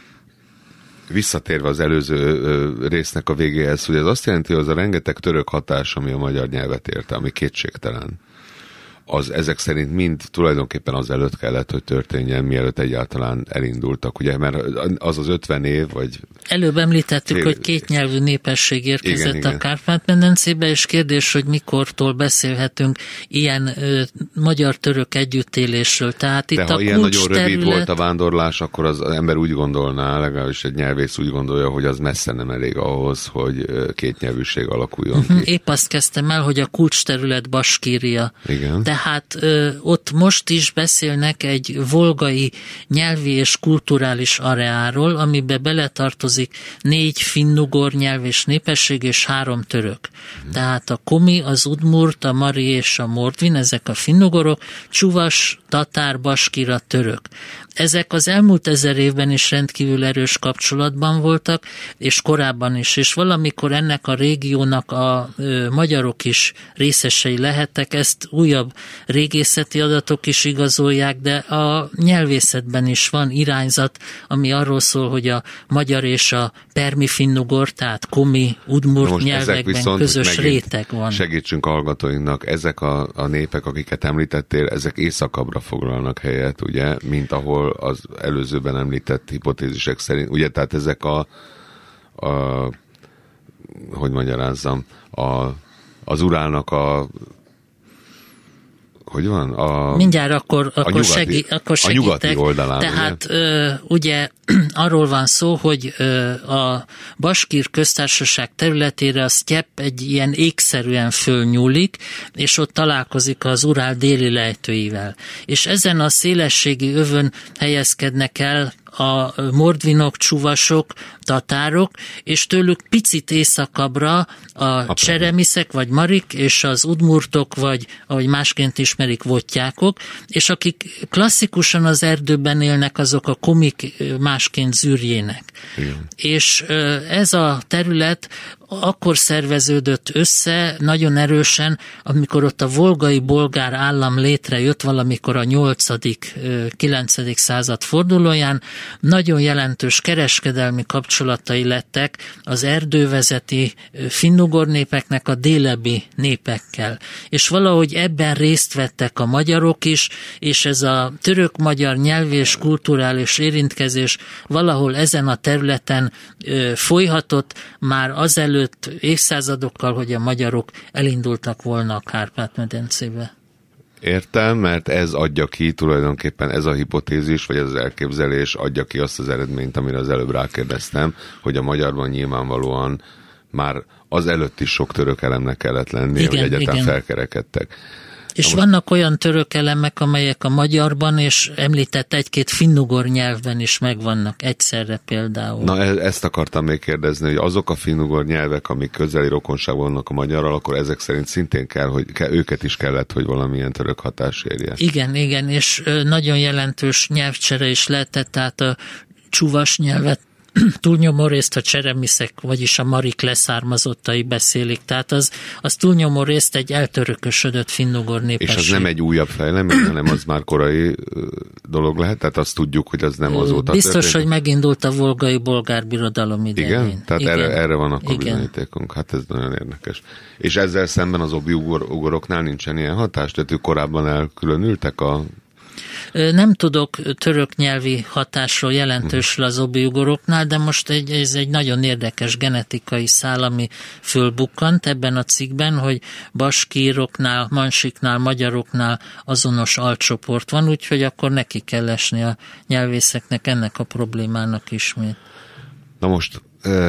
S3: visszatérve az előző résznek a végéhez, hogy ez azt jelenti, hogy az a rengeteg török hatás, ami a magyar nyelvet érte, ami kétségtelen, az ezek szerint mind tulajdonképpen az előtt kellett, hogy történjen, mielőtt egyáltalán elindultak, ugye, mert az 50 év, vagy... Előbb említettük,
S4: hogy kétnyelvű népesség érkezett a Kárpát-medencébe, és kérdés, hogy mikortól beszélhetünk ilyen magyar-török együttélésről. Tehát
S3: de
S4: itt
S3: ha ilyen nagyon rövid volt a vándorlás, akkor az ember úgy gondolná, legalábbis egy nyelvész úgy gondolja, hogy az messze nem elég ahhoz, hogy kétnyelvűség alakuljon ki.
S4: Épp azt kezdtem el, hogy a kulcsterület Baskíria.
S3: Igen.
S4: tehát ott most is beszélnek egy volgai nyelvi és kulturális areáról, amibe beletartozik 4 finnugor nyelv és népesség és 3 török. Tehát a komi, az udmurt, a mari és a mordvin, ezek a finnugorok, csuvas, tatár, baskira, török. Ezek az elmúlt 1000 évben is rendkívül erős kapcsolatban voltak, és korábban is, és valamikor ennek a régiónak a magyarok is részesei lehettek, ezt újabb régészeti adatok is igazolják, de a nyelvészetben is van irányzat, ami arról szól, hogy a magyar és a permi finnugor, tehát komi, udmurt nyelvekben közös réteg van.
S3: Segítsünk a hallgatóinknak, ezek a népek, akiket említettél, ezek északabbra foglalnak helyet, ugye, mint ahol az előzőben említett hipotézisek szerint, ugye, tehát ezek hogy magyarázzam, az Urálnak hogy van?
S4: Mindjárt akkor
S3: a nyugati oldalán.
S4: Tehát ugye arról van szó, hogy a Baskír köztársaság területére a sztyepp egy ilyen égszerűen fölnyúlik, és ott találkozik az Urál déli lejtőivel. És ezen a szélességi övön helyezkednek el a mordvinok, csuvasok, tatárok, és tőlük picit északabbra a cseremiszek, vagy marik, és az udmurtok, vagy ahogy másként ismerik, vottyákok, és akik klasszikusan az erdőben élnek, azok a komik, másként zürjének. Igen. És ez a terület akkor szerveződött össze nagyon erősen, amikor ott a volgai bolgár állam létrejött valamikor a 8.-9. század fordulóján, nagyon jelentős kereskedelmi kapcsolatai lettek az erdővezeti finnugor népeknek a délebbi népekkel. És valahogy ebben részt vettek a magyarok is, és ez a török-magyar nyelvi és kulturális érintkezés valahol ezen a területen folyhatott már azelőtt évszázadokkal, hogy a magyarok elindultak volna a Kárpát-medencébe.
S3: Értem, mert ez adja ki tulajdonképpen, ez a hipotézis, vagy ez az elképzelés adja ki azt az eredményt, amire az előbb rákérdeztem, hogy a magyarban nyilvánvalóan már az előtt is sok török elemnek kellett lenni, hogy egyáltalán felkerekedtek.
S4: És vannak olyan török elemek, amelyek a magyarban, és említett 1-2 finnugor nyelvben is megvannak egyszerre például.
S3: Na, ezt akartam még kérdezni, hogy azok a finnugor nyelvek, amik közeli rokonságban vannak a magyarral, akkor ezek szerint szintén őket is kellett, hogy valamilyen török hatás érje.
S4: Igen, és nagyon jelentős nyelvcsere is lehetett, tehát a csuvas nyelvet túlnyomó részt a cseremiszek, vagyis a marik leszármazottai beszélik. Tehát az túlnyomó részt egy eltörökösödött finnugor népesség.
S3: És az nem egy újabb fejlemény, hanem az már korai dolog lehet? Tehát azt tudjuk, hogy az nem azóta
S4: biztos, történt? Hogy megindult a volgai bolgár birodalom idején.
S3: Igen? Tehát erre van akkor bizonyítékunk. Hát ez nagyon érdekes. És ezzel szemben az obi-ugoroknál nincsen ilyen hatás? Tehát ők korábban elkülönültek a...
S4: Nem tudok török nyelvi hatásról jelentősről az obi-ugoroknál, de most ez egy nagyon érdekes genetikai szál, ami fölbukkant ebben a cikkben, hogy baskíroknál, mansiknál, magyaroknál azonos alcsoport van, úgyhogy akkor neki kell esni a nyelvészeknek ennek a problémának ismét.
S3: Na most...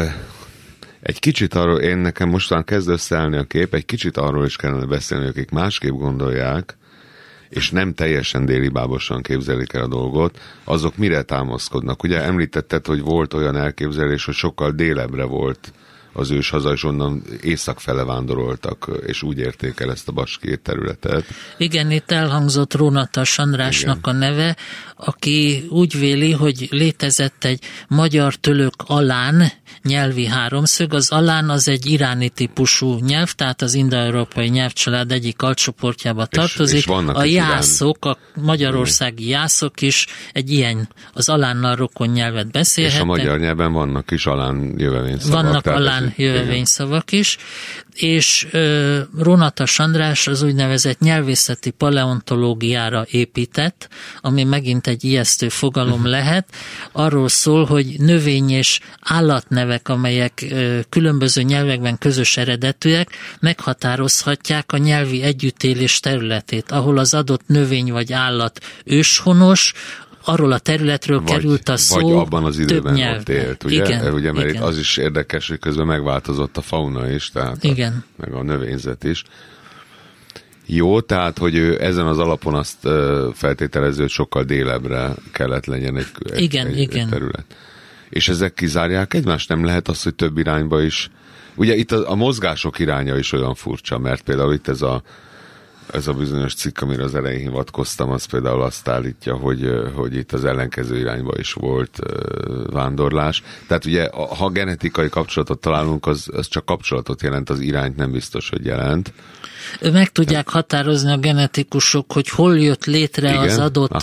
S3: Egy kicsit arról, nekem mostan kezd összeállni a kép, egy kicsit arról is kellene beszélni, akik másképp gondolják, és nem teljesen délibábosan képzelik el a dolgot, azok mire támaszkodnak? Ugye említetted, hogy volt olyan elképzelés, hogy sokkal délebbre volt az őshaza, és onnan északfele vándoroltak, és úgy érték el ezt a baskír területet.
S4: Igen, itt elhangzott Rónatas Andrásnak a neve, aki úgy véli, hogy létezett egy magyar-tölök alán nyelvi háromszög. Az alán az egy iráni típusú nyelv, tehát az indoeurópai nyelvcsalád egyik alcsoportjába tartozik. És a jászok, a magyarországi jászok is egy ilyen, az alánnal rokon nyelvet beszélhetnek.
S3: És a magyar nyelven vannak is alán jövevényszavak.
S4: Vannak alán jövevényszavak is, és Rónatas András az úgynevezett nyelvészeti paleontológiára épített, ami megint egy ijesztő fogalom lehet. Arról szól, hogy növény és állatnevek, amelyek különböző nyelvekben közös eredetűek, meghatározhatják a nyelvi együttélés területét, ahol az adott növény vagy állat őshonos, arról a területről került a szó,
S3: vagy abban az időben
S4: nyelvben.
S3: Ott élt, ugye? Ugye, mert itt az is érdekes, hogy közben megváltozott a fauna is, tehát meg a növényzet is. Jó, tehát, hogy ő ezen az alapon azt feltételező, hogy sokkal délebbre kellett legyen egy terület. És ezek kizárják egymást? Nem lehet az, hogy több irányba is... Ugye itt a mozgások iránya is olyan furcsa, mert például itt ez a bizonyos cikk, amire az elején hivatkoztam, az például azt állítja, hogy itt az ellenkező irányba is volt vándorlás. Tehát ugye, ha genetikai kapcsolatot találunk, az csak kapcsolatot jelent, az irányt nem biztos, hogy jelent.
S4: Meg tudják határozni a genetikusok, hogy hol jött létre az adott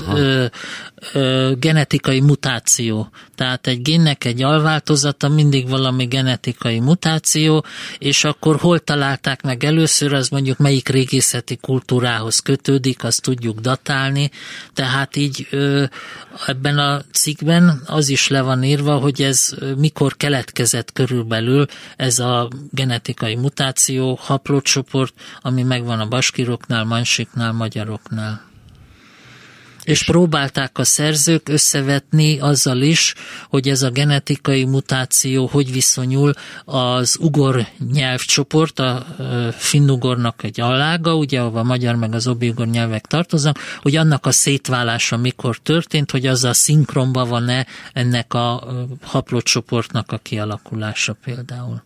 S4: genetikai mutáció. Tehát egy génnek egy alváltozata mindig valami genetikai mutáció, és akkor hol találták meg először, az mondjuk melyik régészeti kultúrához kötődik, azt tudjuk datálni. Tehát így ebben a cikkben az is le van írva, hogy ez mikor keletkezett körülbelül ez a genetikai mutáció, haplócsoport, ami megvan a baskiroknál, mansiknál, magyaroknál. És próbálták a szerzők összevetni azzal is, hogy ez a genetikai mutáció hogy viszonyul az ugor nyelvcsoport, a finnugornak egy alága, ugye, ahol a magyar meg az obi-ugor nyelvek tartoznak, hogy annak a szétválása mikor történt, hogy azzal szinkronban van-e ennek a haplócsoportnak a kialakulása például.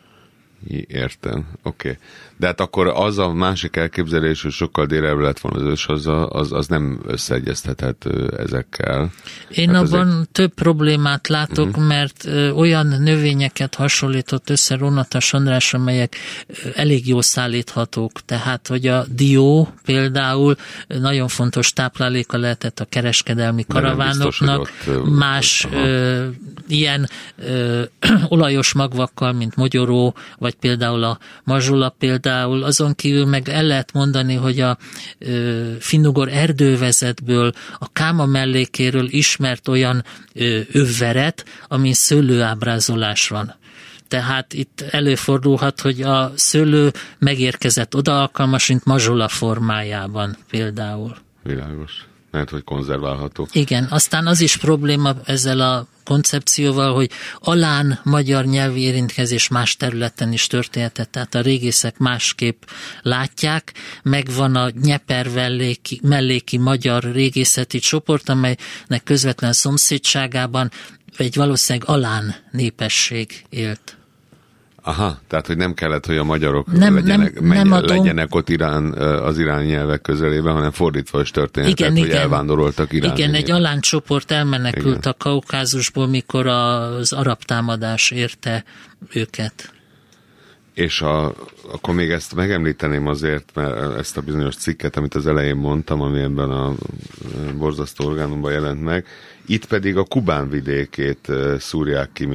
S3: Értem, oké. De hát akkor az a másik elképzelés, hogy sokkal délebbre lett volna az őshaza, az nem összeegyeztethető ezekkel.
S4: Én hát abban több problémát látok, mert olyan növényeket hasonlított össze Rónatas András, amelyek elég jól szállíthatók. Tehát, hogy a dió például nagyon fontos tápláléka lehetett a kereskedelmi karavánoknak, más ilyen olajos magvakkal, mint mogyoró, vagy például a mazsula például, azon kívül meg el lehet mondani, hogy a finnugor erdővezetből, a Káma mellékéről ismert olyan övveret, amin szőlőábrázolás van. Tehát itt előfordulhat, hogy a szőlő megérkezett oda alkalmas, mint mazsula formájában például.
S3: Világos. Lehet, hogy konzerválható.
S4: Igen, aztán az is probléma ezzel a koncepcióval, hogy alán magyar nyelvi érintkezés más területen is történhetett, tehát a régészek másképp látják, megvan a Nyeper melléki magyar régészeti csoport, amelynek közvetlen szomszédságában egy valószínűleg alán népesség élt.
S3: Aha, tehát, hogy nem kellett, hogy a magyarok legyenek ott az iráni nyelvek közelében, hanem fordítva is történetet, hogy elvándoroltak Iránba. Igen,
S4: egy alán csoport elmenekült a Kaukázusból, mikor az arab támadás érte őket.
S3: És akkor még ezt megemlíteném azért, mert ezt a bizonyos cikket, amit az elején mondtam, ami ebben a borzasztó orgánumban jelent meg, itt pedig a Kubán vidékét szúrják ki,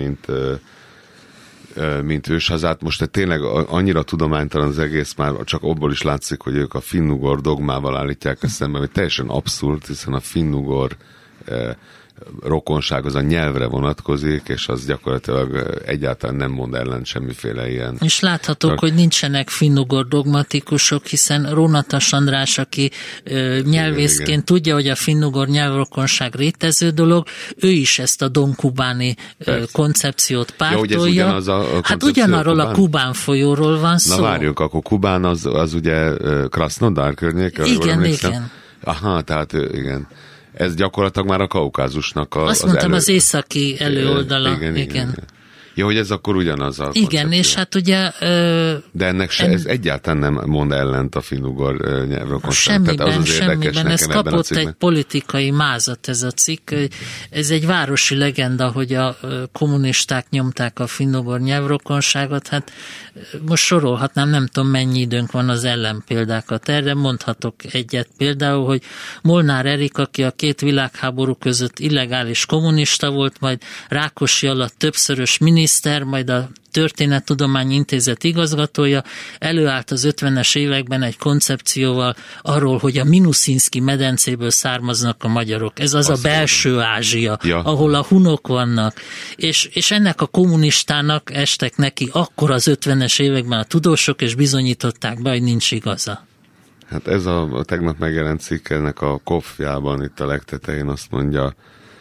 S3: mint őshazát. Most tényleg annyira tudománytalan az egész, már csak abból is látszik, hogy ők a finnugor dogmával állítják ezt szemben, hogy teljesen abszurd, hiszen a finnugor rokonság az a nyelvre vonatkozik, és az gyakorlatilag egyáltalán nem mond ellen semmiféle ilyen.
S4: És láthatók, hogy nincsenek finnugor dogmatikusok, hiszen Rónatas András, aki nyelvészként tudja, hogy a finnugor nyelvrokonság létező dolog, ő is ezt a donkubáni koncepciót pártolja. Hát ugyanarról a Kubán folyóról van szó.
S3: Na várjunk, akkor Kubán az ugye Krasnodar környéke?
S4: Igen.
S3: Aha, tehát igen. Ez gyakorlatilag már a Kaukázusnak
S4: azt mondtam, az északi előoldala. Igen.
S3: Ja, hogy ez akkor ugyanaz a
S4: koncepció. Igen, és hát ugye...
S3: De ennek ez egyáltalán nem mond ellent a finnugor nyelvrokonság.
S4: Semmiben. Ez kapott egy politikai mázat ez a cikk. Ez egy városi legenda, hogy a kommunisták nyomták a finnugor nyelvrokonságot. Hát most sorolhatnám, nem tudom mennyi időnk van az ellenpéldákat erre. Mondhatok egyet például, hogy Molnár Erik, aki a két világháború között illegális kommunista volt, majd Rákosi alatt többszörös miniszter, majd a Történettudományi Intézet igazgatója, előállt az 50-es években egy koncepcióval arról, hogy a Minuszinszki medencéből származnak a magyarok. Ez az a belső Ázsia, ahol a hunok vannak. És ennek a kommunistának estek neki akkor az 50-es években a tudósok, és bizonyították be, hogy nincs igaza.
S3: Hát ez a tegnap megjelent cikk, ennek a kopfjában itt a legtetején azt mondja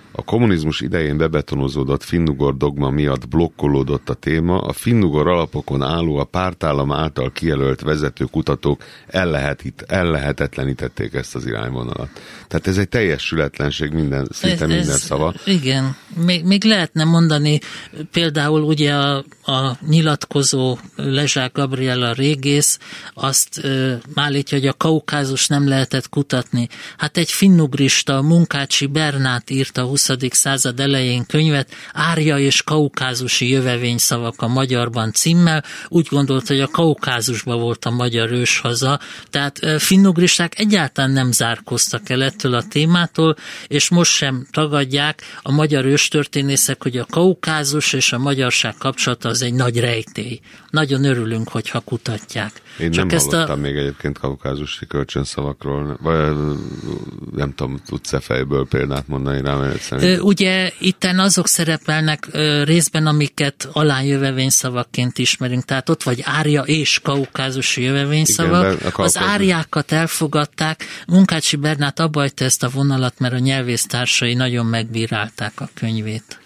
S3: A kommunizmus idején bebetonozódott finnugor dogma miatt blokkolódott a téma, a finnugor alapokon álló a pártállam által kijelölt vezető kutatók ellehetetlenítették ezt az irányvonalat. Tehát ez egy teljes sületlenség szinte minden szava.
S4: Igen, még lehetne mondani például ugye a nyilatkozó Lezsák Gabriella régész azt állítja, hogy a Kaukázus nem lehetett kutatni. Hát egy finnugrista, Munkácsi Bernát írta a 20. század elején könyvet, Árja és kaukázusi jövevényszavak a magyarban címmel, úgy gondolt, hogy a Kaukázusban volt a magyar őshaza, tehát finnugristák egyáltalán nem zárkóztak el ettől a témától, és most sem tagadják a magyar őstörténészek, hogy a Kaukázus és a magyarság kapcsolata az egy nagy rejtély. Nagyon örülünk, hogyha kutatják.
S3: Én csak nem hallottam még egyébként kaukázusi kölcsönszavakról, vagy nem tudom, tudsz-e fejből példát mondani rá?
S4: Ugye itten azok szerepelnek részben, amiket alánjövevényszavakként ismerünk, tehát ott vagy árja és kaukázusi jövevényszavak. Igen, az árjákat elfogadták, Munkácsi Bernát abba hagyta ezt a vonalat, mert a nyelvésztársai nagyon megbírálták a könyvét.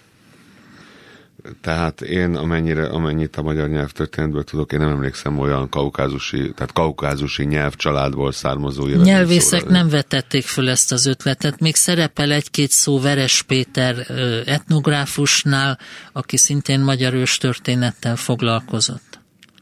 S3: Tehát én amennyit a magyar nyelvtörténetből tudok, én nem emlékszem olyan kaukázusi nyelvcsaládból származó jövevényszóra.
S4: Nyelvészek nem vetették föl ezt az ötletet, még szerepel egy-két szó Veres Péter etnográfusnál, aki szintén magyar őstörténettel foglalkozott.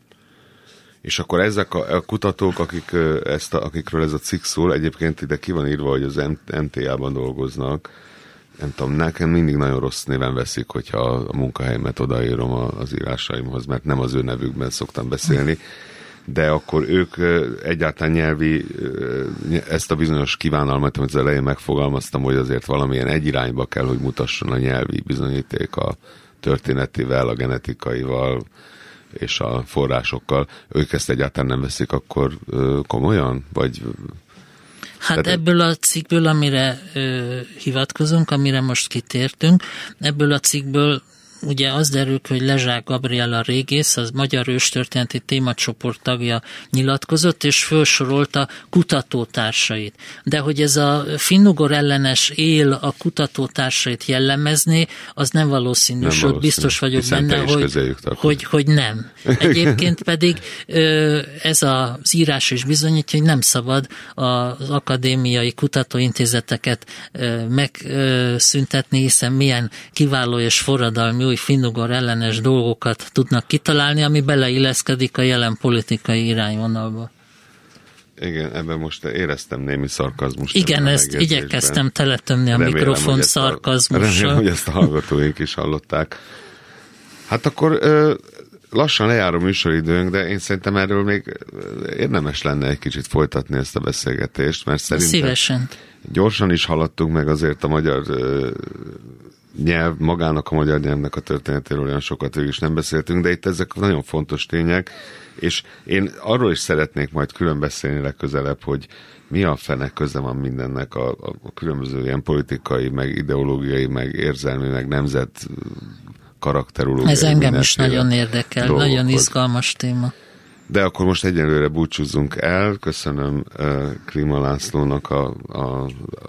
S3: És akkor ezek a kutatók, akikről ez a cikk szól, egyébként ide ki van írva, hogy az MTA-ban dolgoznak. Nem tudom, nekem mindig nagyon rossz néven veszik, hogyha a munkahelyemet odaírom az írásaimhoz, mert nem az ő nevükben szoktam beszélni, de akkor ők egyáltalán ezt a bizonyos kívánalmat, amit az elején megfogalmaztam, hogy azért valamilyen egy irányba kell, hogy mutasson a nyelvi bizonyíték a történetivel, a genetikaival és a forrásokkal. Ők ezt egyáltalán nem veszik akkor komolyan? Vagy...
S4: Hát ebből a cikkből, amire hivatkozunk, amire most kitértünk, ebből a cikkből ugye az derül, hogy Lezsák Gabriella régész, az magyar őstörténeti témacsoport tagja nyilatkozott, és felsorolta kutatótársait. De hogy ez a finnugor ellenes él a kutatótársait jellemezni, az nem valószínű, sőt biztos vagyok benne, hogy nem. Egyébként pedig ez az írás is bizonyítja, hogy nem szabad az akadémiai kutatóintézeteket megszüntetni, hiszen milyen kiváló és forradalmi új finnugor ellenes dolgokat tudnak kitalálni, ami beleilleszkedik a jelen politikai irányvonalba.
S3: Igen, ebben most éreztem némi szarkazmust.
S4: Igen, ezt igyekeztem teletömni a mikrofon szarkazmussal.
S3: Remélem, hogy ezt a hallgatóink is hallották. Hát akkor lassan lejár a műsoridőnk, de én szerintem erről még érdemes lenne egy kicsit folytatni ezt a beszélgetést, mert szerintem
S4: szívesen.
S3: Gyorsan is haladtunk meg azért a magyar nyelv, magának a magyar nyelvnek a történetéről olyan sokat végül is nem beszéltünk, de itt ezek nagyon fontos tények, és én arról is szeretnék majd külön beszélni legközelebb, hogy mi a fene köze van mindennek a különböző ilyen politikai, meg ideológiai, meg érzelmi, meg nemzet karakterológiai. Ez
S4: engem is nagyon érdekel, dolgokhoz. Nagyon izgalmas téma.
S3: De akkor most egyelőre búcsúzzunk el. Köszönöm Klima Lászlónak a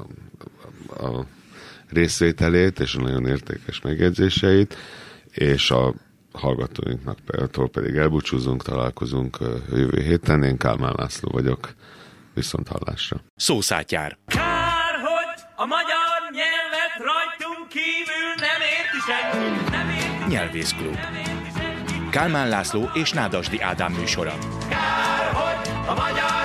S3: részvételét és a nagyon értékes megjegyzéseit, és a hallgatóinknak pedig elbúcsúzunk, találkozunk jövő héten. Én Kálmán László vagyok, viszont hallásra.
S1: Szószátyár.
S2: Kár, hogy a magyar nyelvet rajtunk kívül nem érti senki, nem érti.
S1: Nyelvészklub. Kálmán László és Nádasdy Ádám műsora.
S2: Kár, hogy a magyar